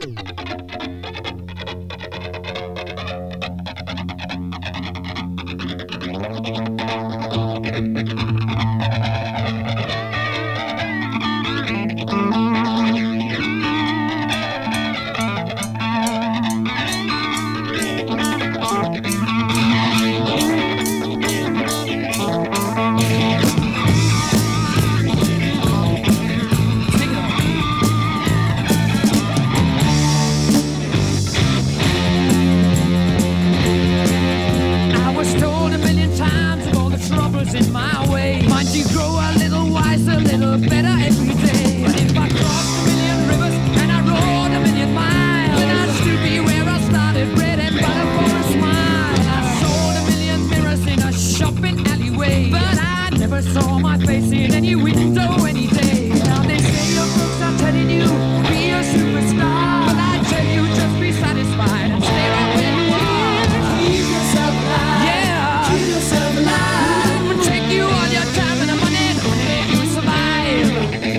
In my way, might you grow a little wiser, a little better every day. But if I crossed a million rivers and I rode a million miles, then I'd still be where I started, bread and butter for a smile. I sold a million mirrors in a shopping alleyway, but I never saw my face in any window any day. Now they say your books are telling you be a superstar, but I tell you just be satisfied and stay right where you are. Keep yourself alive. Yeah. Keep yourself alive. Take you all your time and the money you survive.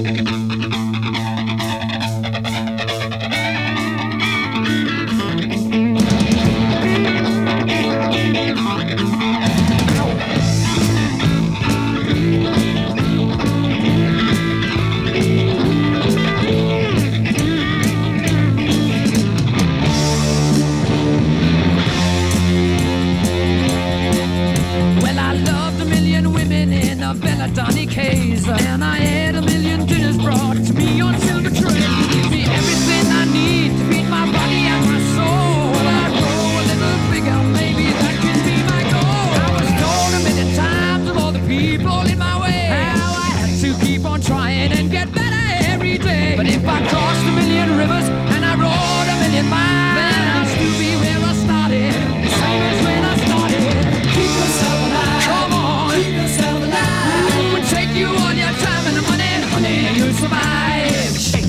Well, I loved a million women in a Belladonna case, and I had a million dinners brought to me on silver trays. Give me everything I need to feed my body and my soul. Well, I grow a little bigger, maybe that can be my goal. I was told a million times of all the people in my way how I had to keep on trying and get better every day. But if I crossed a million rivers and I rode a million miles, then I'll still be where I started, the same as when I started. Keep yourself alive. Come on. Keep yourself alive. Would take you all your time and the money you'll survive. Shake.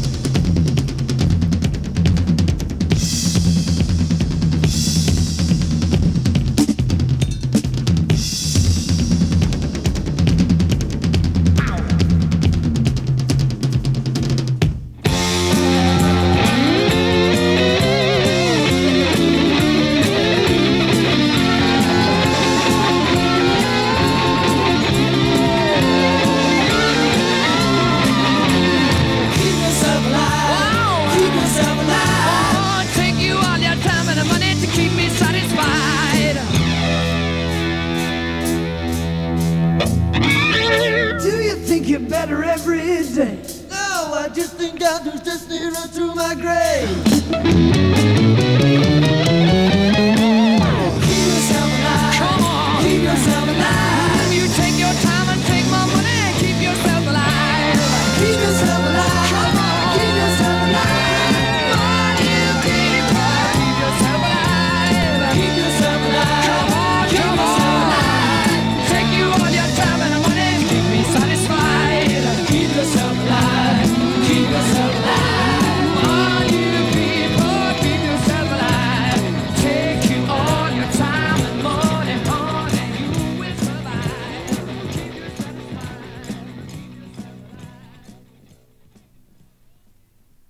You're better every day. No, I just think I'll just steer through my grave.